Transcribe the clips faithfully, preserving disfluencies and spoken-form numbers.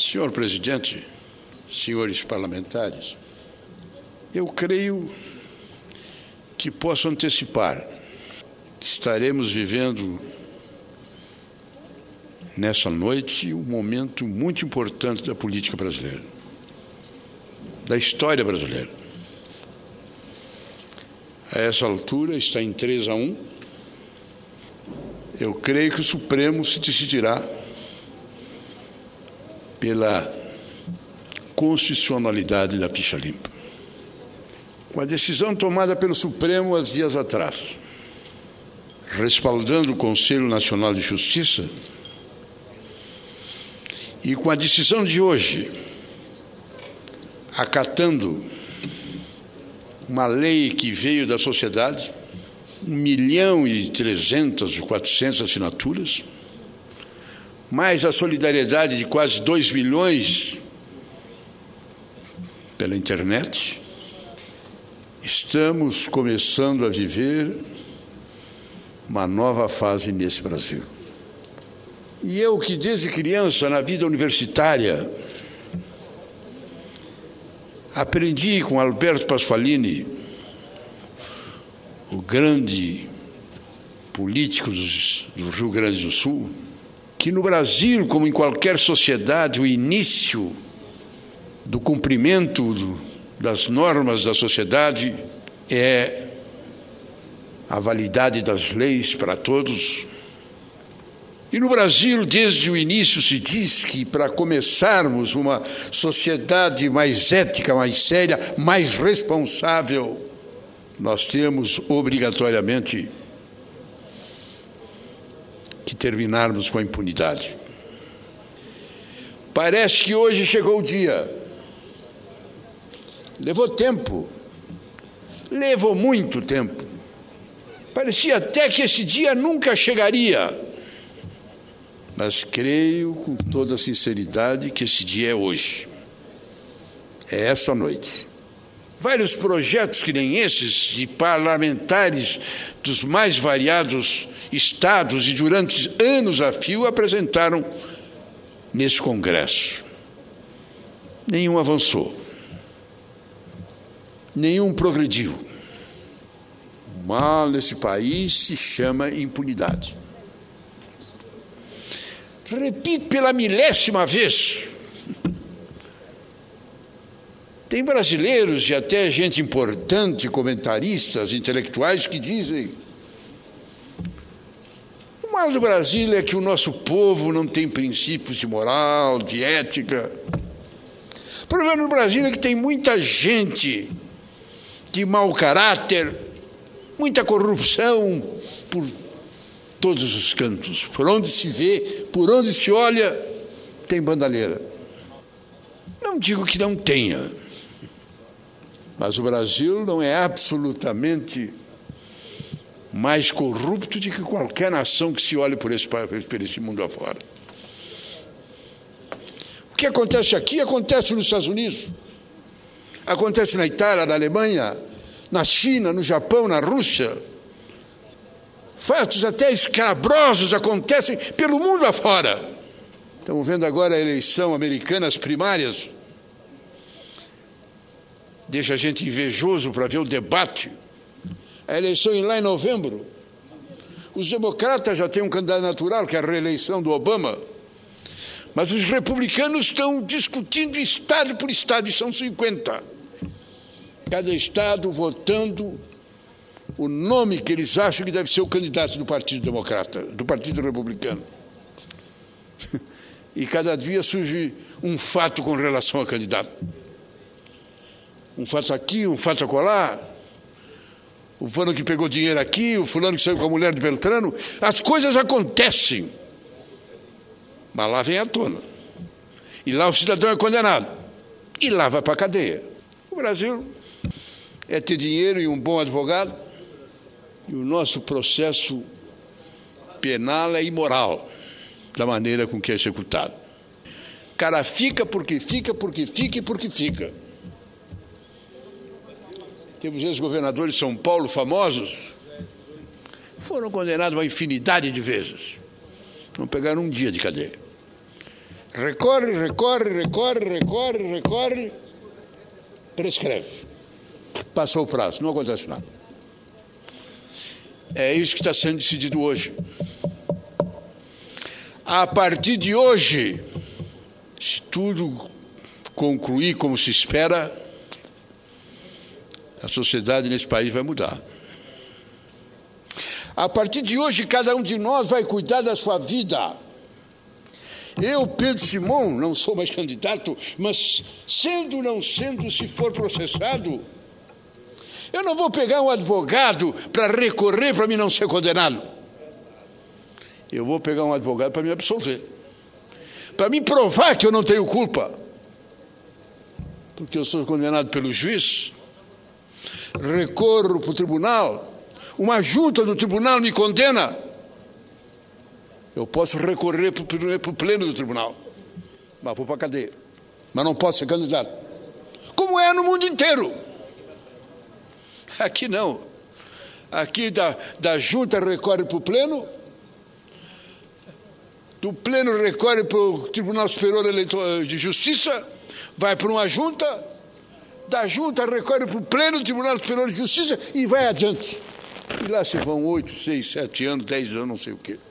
Senhor presidente, senhores parlamentares, eu creio que posso antecipar que estaremos vivendo nessa noite um momento muito importante da política brasileira, da história brasileira. A essa altura está em três a um. Eu creio que o Supremo se decidirá pela constitucionalidade da ficha limpa. Com a decisão tomada pelo Supremo há dias atrás, respaldando o Conselho Nacional de Justiça, e com a decisão de hoje, acatando uma lei que veio da sociedade, um milhão e trezentas, quatrocentas assinaturas, mais a solidariedade de quase dois milhões pela internet, estamos começando a viver uma nova fase nesse Brasil. E eu que desde criança, na vida universitária, aprendi com Alberto Pasqualini, o grande político do Rio Grande do Sul, que no Brasil, como em qualquer sociedade, o início do cumprimento do, das normas da sociedade é a validade das leis para todos. E no Brasil, desde o início, se diz que para começarmos uma sociedade mais ética, mais séria, mais responsável, nós temos obrigatoriamente que terminarmos com a impunidade. Parece que hoje chegou o dia. Levou tempo. Levou muito tempo. Parecia até que esse dia nunca chegaria. Mas creio com toda sinceridade que esse dia é hoje. É essa noite. Vários projetos que nem esses, de parlamentares dos mais variados estados e durante anos a fio, apresentaram nesse Congresso. Nenhum avançou. Nenhum progrediu. O mal nesse país se chama impunidade. Repito pela milésima vez, tem brasileiros e até gente importante, comentaristas, intelectuais, que dizem: o mal do Brasil é que o nosso povo não tem princípios de moral, de ética. O problema no Brasil é que tem muita gente de mau caráter, muita corrupção por todos os cantos. Por onde se vê, por onde se olha, tem bandalheira. Não digo que não tenha, mas o Brasil não é absolutamente mais corrupto do que qualquer nação que se olhe por esse, por esse mundo afora. O que acontece aqui, acontece nos Estados Unidos, acontece na Itália, na Alemanha, na China, no Japão, na Rússia. Fatos até escabrosos acontecem pelo mundo afora. Estamos vendo agora a eleição americana, as primárias. Deixa a gente invejoso para ver o debate. A eleição lá em novembro. Os democratas já têm um candidato natural, que é a reeleição do Obama. Mas os republicanos estão discutindo estado por estado, e são cinquenta. Cada estado votando o nome que eles acham que deve ser o candidato do Partido Democrata, do Partido Republicano. E cada dia surge um fato com relação ao candidato. Um fato aqui, um fato acolá. O fulano que pegou dinheiro aqui, o fulano que saiu com a mulher de Beltrano. As coisas acontecem. Mas lá vem à tona. E lá o cidadão é condenado. E lá vai para a cadeia. O Brasil é ter dinheiro e um bom advogado. E o nosso processo penal é imoral, da maneira com que é executado. O cara fica porque fica, porque fica e porque fica. Temos ex-governadores de São Paulo famosos, foram condenados uma infinidade de vezes. Não pegaram um dia de cadeia. Recorre, recorre, recorre, recorre, recorre, prescreve. Passou o prazo, não acontece nada. É isso que está sendo decidido hoje. A partir de hoje, se tudo concluir como se espera, a sociedade nesse país vai mudar. A partir de hoje, cada um de nós vai cuidar da sua vida. Eu, Pedro Simão, não sou mais candidato, mas sendo ou não sendo, se for processado, eu não vou pegar um advogado para recorrer para mim não ser condenado. Eu vou pegar um advogado para me absolver. Para me provar que eu não tenho culpa. Porque eu sou condenado pelo juiz, recorro para o tribunal, uma junta do tribunal me condena. Eu posso recorrer para o pleno do tribunal, mas vou para a cadeia. Mas não posso ser candidato. Como é no mundo inteiro. Aqui não. Aqui da, da junta recorre para o pleno, do pleno recorre para o Tribunal Superior de Justiça, vai para uma junta, da junta recorre para o pleno do Tribunal Superior de Justiça e vai adiante. E lá se vão oito, seis, sete anos, dez anos, não sei o quê.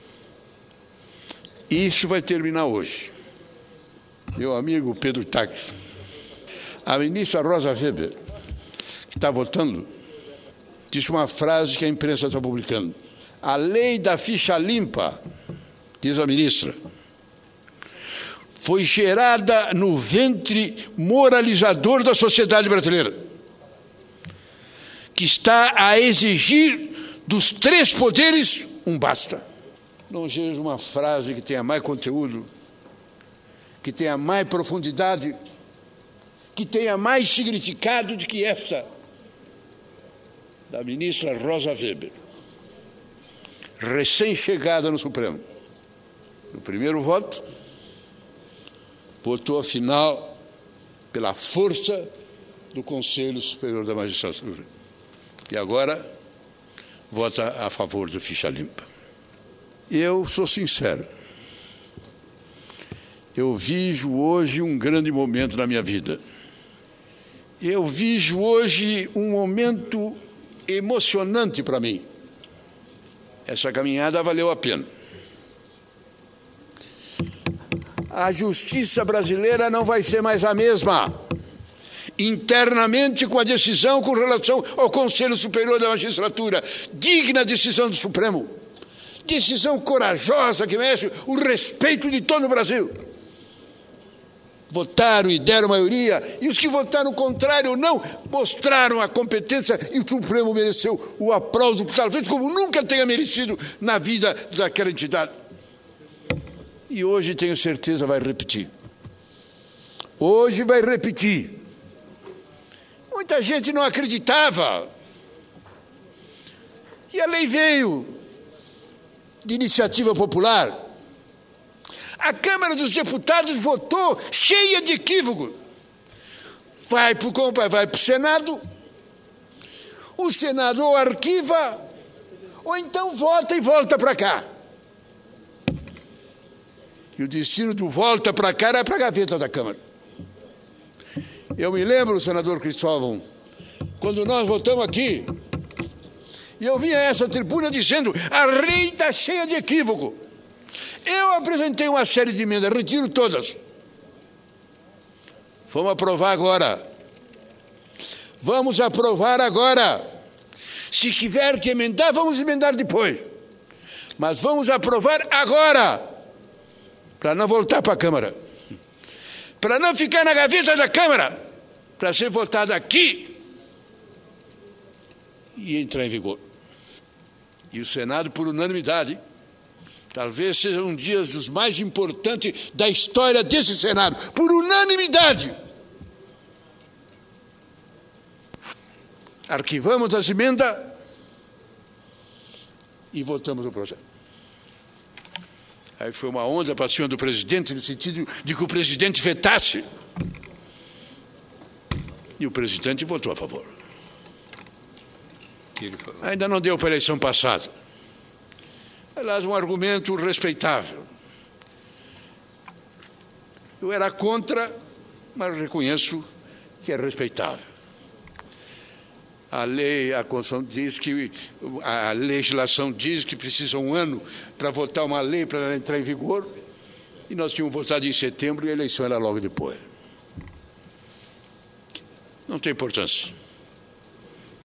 Isso vai terminar hoje. Meu amigo Pedro Taques, a ministra Rosa Weber, que está votando, disse uma frase que a imprensa está publicando. A lei da ficha limpa, diz a ministra, foi gerada no ventre moralizador da sociedade brasileira, que está a exigir dos três poderes um basta. Não seja uma frase que tenha mais conteúdo, que tenha mais profundidade, que tenha mais significado do que esta da ministra Rosa Weber, recém-chegada no Supremo. No primeiro voto, votou afinal pela força do Conselho Superior da Magistratura. E agora vota a favor do ficha limpa. Eu sou sincero. Eu vejo hoje um grande momento na minha vida. Eu vejo hoje um momento emocionante para mim. Essa caminhada valeu a pena. A justiça brasileira não vai ser mais a mesma. Internamente, com a decisão com relação ao Conselho Superior da Magistratura, digna decisão do Supremo, decisão corajosa que merece o respeito de todo o Brasil. Votaram e deram maioria, e os que votaram o contrário não mostraram a competência, e o Supremo mereceu o aplauso, talvez como nunca tenha merecido na vida daquela entidade. E hoje, tenho certeza, vai repetir. Hoje vai repetir. Muita gente não acreditava. E a lei veio de iniciativa popular. A Câmara dos Deputados votou cheia de equívocos. Vai para o vai para o Senado, o Senado ou arquiva, ou então vota e volta para cá. E o destino do volta para cá era para a gaveta da Câmara. Eu me lembro, senador Cristóvão, quando nós votamos aqui, e eu vinha a essa tribuna dizendo, a lei está cheia de equívoco. Eu apresentei uma série de emendas, retiro todas. Vamos aprovar agora. Vamos aprovar agora. Se tiver que emendar, vamos emendar depois. Mas vamos aprovar agora. Para não voltar para a Câmara. Para não ficar na gaveta da Câmara. Para ser votado aqui e entrar em vigor. E o Senado, por unanimidade, talvez seja um dia dos mais importantes da história desse Senado, por unanimidade. Arquivamos as emendas e votamos o projeto. Aí foi uma onda para cima do presidente, no sentido de que o presidente vetasse. E o presidente votou a favor. Ainda não deu para a eleição passada. Aliás, um argumento respeitável. Eu era contra, mas reconheço que é respeitável. A lei, a Constituição diz que, a legislação diz que precisa um ano para votar uma lei para ela entrar em vigor, e nós tínhamos votado em setembro e a eleição era logo depois. Não tem importância.